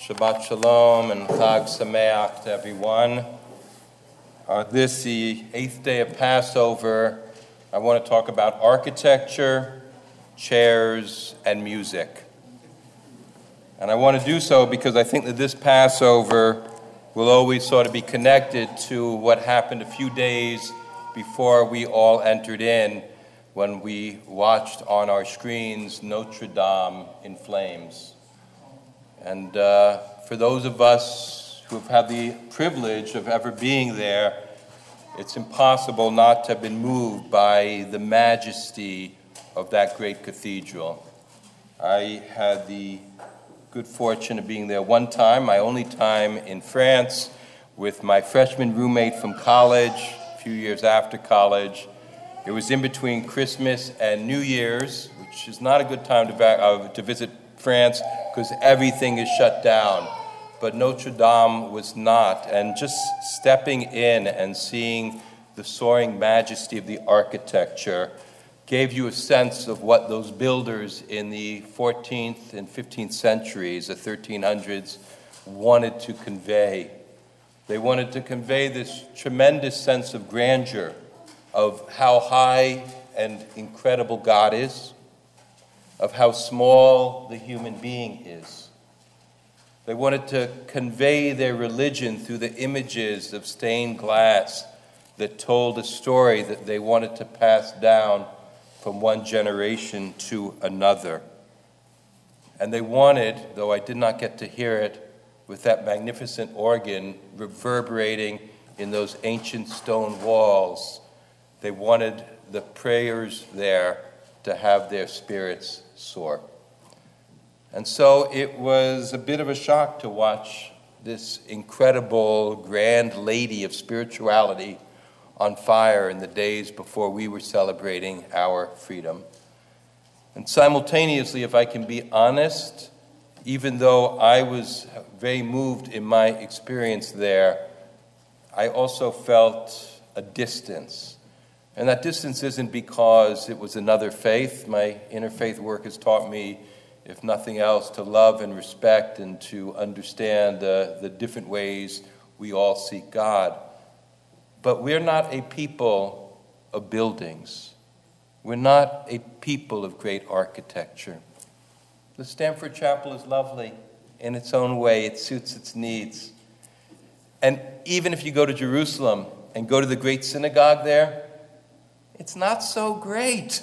Shabbat Shalom and Chag Sameach to everyone. This, the 8th day of Passover, I want to talk about architecture, chairs, and music. And I want to do so because I think that this Passover will always sort of be connected to what happened a few days before we all entered in when we watched on our screens Notre Dame in flames. And for those of us who have had the privilege of ever being there, it's impossible not to have been moved by the majesty of that great cathedral. I had the good fortune of being there one time, my only time in France, with my freshman roommate from college, a few years after college. It was in between Christmas and New Year's, which is not a good time to visit France because everything is shut down. But Notre Dame was not. And just stepping in and seeing the soaring majesty of the architecture gave you a sense of what those builders in the 14th and 15th centuries, the 1300s, wanted to convey. They wanted to convey this tremendous sense of grandeur, of how high and incredible God is, of how small the human being is. They wanted to convey their religion through the images of stained glass that told a story that they wanted to pass down from one generation to another. And they wanted, though I did not get to hear it, with that magnificent organ reverberating in those ancient stone walls, they wanted the prayers there to have their spirits soar. And so it was a bit of a shock to watch this incredible grand lady of spirituality on fire in the days before we were celebrating our freedom. And simultaneously, if I can be honest, even though I was very moved in my experience there, I also felt a distance. And that distance isn't because it was another faith. My interfaith work has taught me, if nothing else, to love and respect and to understand the different ways we all seek God. But we're not a people of buildings. We're not a people of great architecture. The Stanford Chapel is lovely in its own way. It suits its needs. And even if you go to Jerusalem and go to the great synagogue there, it's not so great.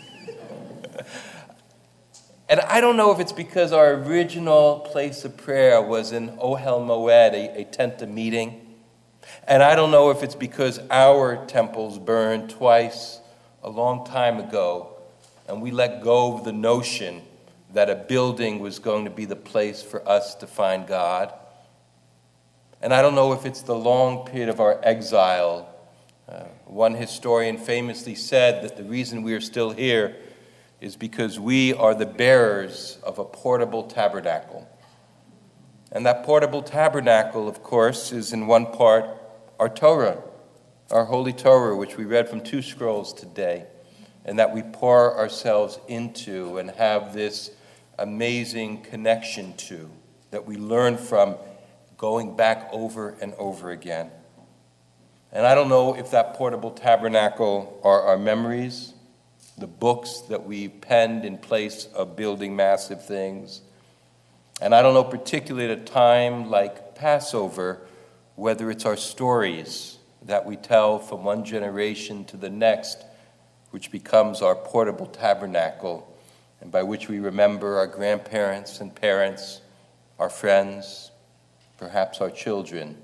And I don't know if it's because our original place of prayer was in Ohel Moed, a tent of meeting. And I don't know if it's because our temples burned twice a long time ago, and we let go of the notion that a building was going to be the place for us to find God. And I don't know if it's the long period of our exile. One historian famously said that the reason we are still here is because we are the bearers of a portable tabernacle. And that portable tabernacle, of course, is in one part our Torah, our Holy Torah, which we read from 2 scrolls today, and that we pour ourselves into and have this amazing connection to, that we learn from going back over and over again. And I don't know if that portable tabernacle are our memories, the books that we penned in place of building massive things. And I don't know particularly at a time like Passover, whether it's our stories that we tell from one generation to the next, which becomes our portable tabernacle, and by which we remember our grandparents and parents, our friends, perhaps our children.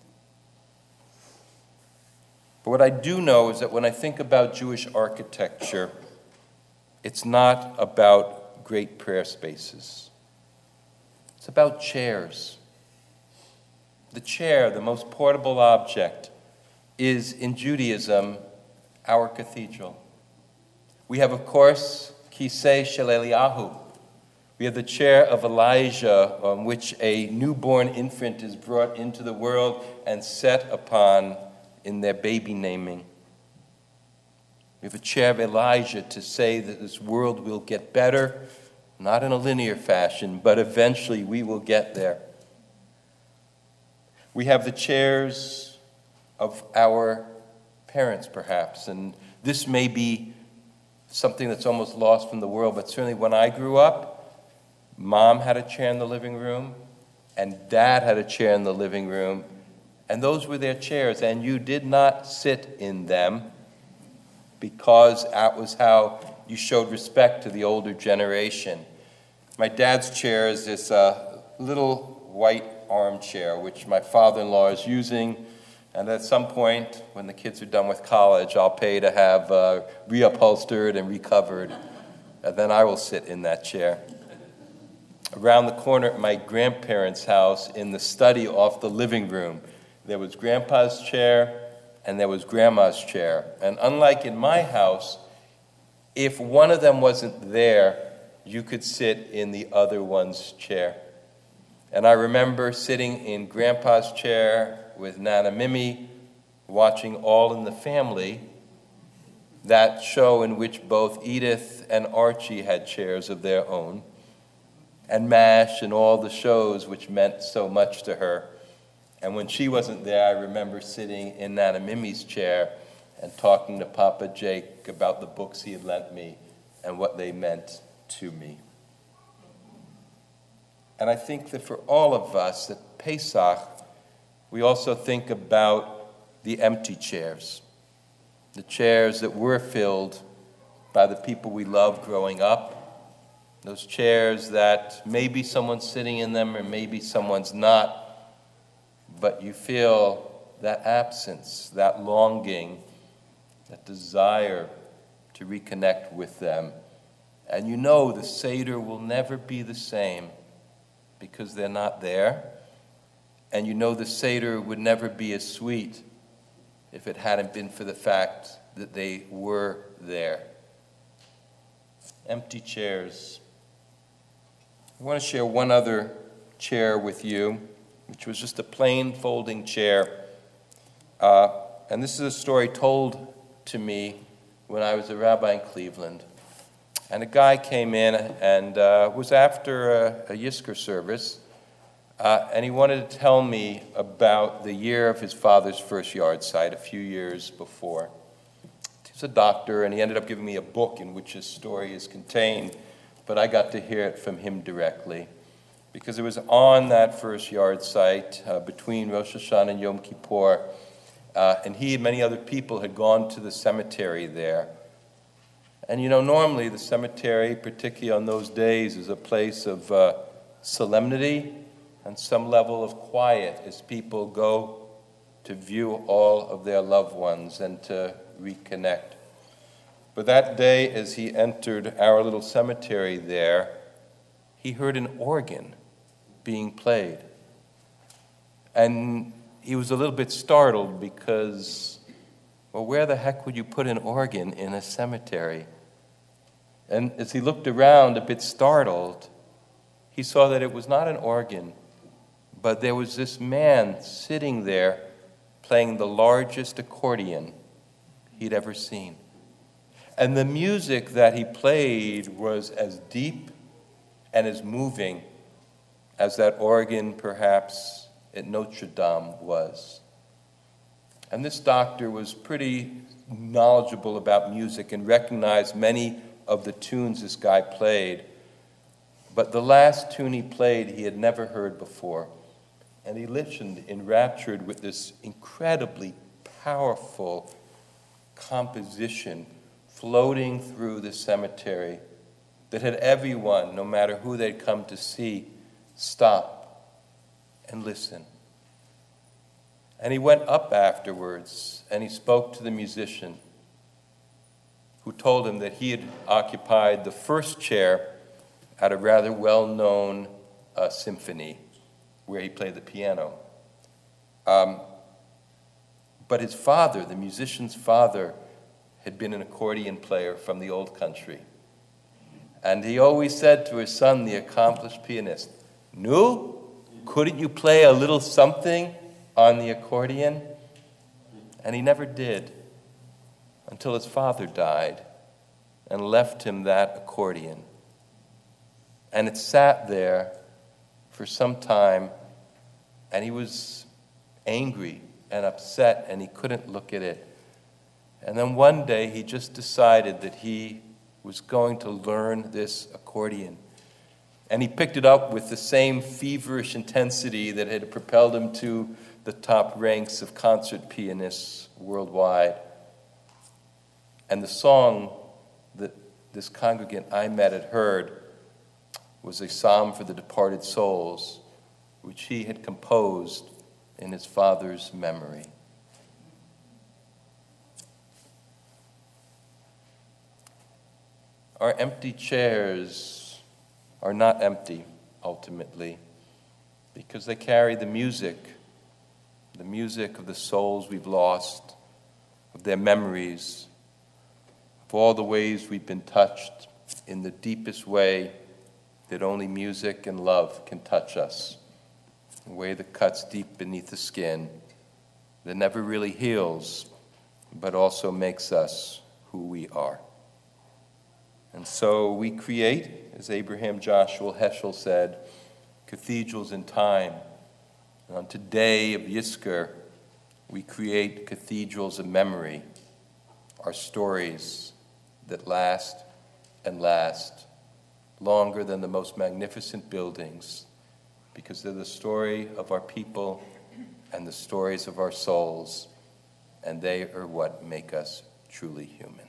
But what I do know is that when I think about Jewish architecture, it's not about great prayer spaces. It's about chairs. The chair, the most portable object, is in Judaism our cathedral. We have, of course, Kisei Shel Eliyahu. We have the chair of Elijah, on which a newborn infant is brought into the world and set upon in their baby naming. We have a chair of Elijah to say that this world will get better, not in a linear fashion, but eventually we will get there. We have the chairs of our parents, perhaps, and this may be something that's almost lost from the world, but certainly when I grew up, Mom had a chair in the living room, and Dad had a chair in the living room, and those were their chairs, and you did not sit in them because that was how you showed respect to the older generation. My dad's chair is this little white armchair, which my father-in-law is using, and at some point, when the kids are done with college, I'll pay to have reupholstered and recovered, and then I will sit in that chair. Around the corner at my grandparents' house, in the study off the living room, there was Grandpa's chair and there was Grandma's chair. And unlike in my house, if one of them wasn't there, you could sit in the other one's chair. And I remember sitting in Grandpa's chair with Nana Mimi, watching All in the Family, that show in which both Edith and Archie had chairs of their own, and MASH and all the shows which meant so much to her. And when she wasn't there, I remember sitting in Nana Mimi's chair and talking to Papa Jake about the books he had lent me and what they meant to me. And I think that for all of us at Pesach, we also think about the empty chairs, the chairs that were filled by the people we loved growing up, those chairs that maybe someone's sitting in them or maybe someone's not, but you feel that absence, that longing, that desire to reconnect with them. And you know the Seder will never be the same because they're not there. And you know the Seder would never be as sweet if it hadn't been for the fact that they were there. Empty chairs. I want to share one other chair with you, which was just a plain folding chair. And this is a story told to me when I was a rabbi in Cleveland. And a guy came in and was after a Yizkor service, and he wanted to tell me about the year of his father's first yard site a few years before. He's a doctor, and he ended up giving me a book in which his story is contained, but I got to hear it from him directly. Because it was on that first yard site between Rosh Hashanah and Yom Kippur, and he and many other people had gone to the cemetery there. And you know, normally the cemetery, particularly on those days, is a place of solemnity and some level of quiet as people go to view all of their loved ones and to reconnect. But that day, as he entered our little cemetery there, he heard an organ being played. And he was a little bit startled because, well, where the heck would you put an organ in a cemetery? And as he looked around a bit startled, he saw that it was not an organ, but there was this man sitting there playing the largest accordion he'd ever seen. And the music that he played was as deep and as moving as that organ perhaps at Notre Dame was. And this doctor was pretty knowledgeable about music and recognized many of the tunes this guy played. But the last tune he played he had never heard before. And he listened enraptured with this incredibly powerful composition floating through the cemetery that had everyone, no matter who they'd come to see, stop and listen. And he went up afterwards and he spoke to the musician who told him that he had occupied the first chair at a rather well-known symphony where he played the piano. But his father, the musician's father, had been an accordion player from the old country. And he always said to his son, the accomplished pianist, "Nu, couldn't you play a little something on the accordion?" And he never did until his father died and left him that accordion. And it sat there for some time, and he was angry and upset, and he couldn't look at it. And then one day he just decided that he was going to learn this accordion. And he picked it up with the same feverish intensity that had propelled him to the top ranks of concert pianists worldwide. And the song that this congregant I met had heard was a psalm for the departed souls, which he had composed in his father's memory. Our empty chairs are not empty, ultimately, because they carry the music of the souls we've lost, of their memories, of all the ways we've been touched in the deepest way that only music and love can touch us, a way that cuts deep beneath the skin, that never really heals, but also makes us who we are. And so we create, as Abraham Joshua Heschel said, cathedrals in time. And on today of Yizkor, we create cathedrals of memory, our stories that last and last, longer than the most magnificent buildings, because they're the story of our people and the stories of our souls, and they are what make us truly human.